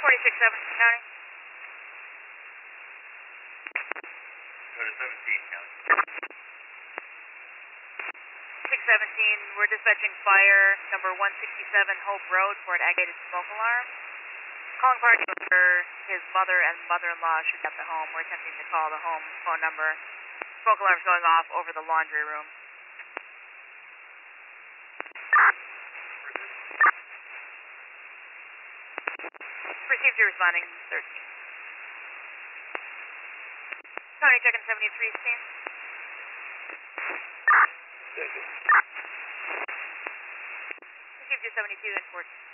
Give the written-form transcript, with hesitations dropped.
46-7, County. Go to 17, County. 617, we're dispatching fire number 167 Hope Road for an aggravated smoke alarm. Calling party member, his mother and mother-in-law should be at the home. We're attempting to call the home phone number. Smoke alarm's going off over the laundry room. Received, you're responding 13. County checking 73 scene. Received, you 72 and 14.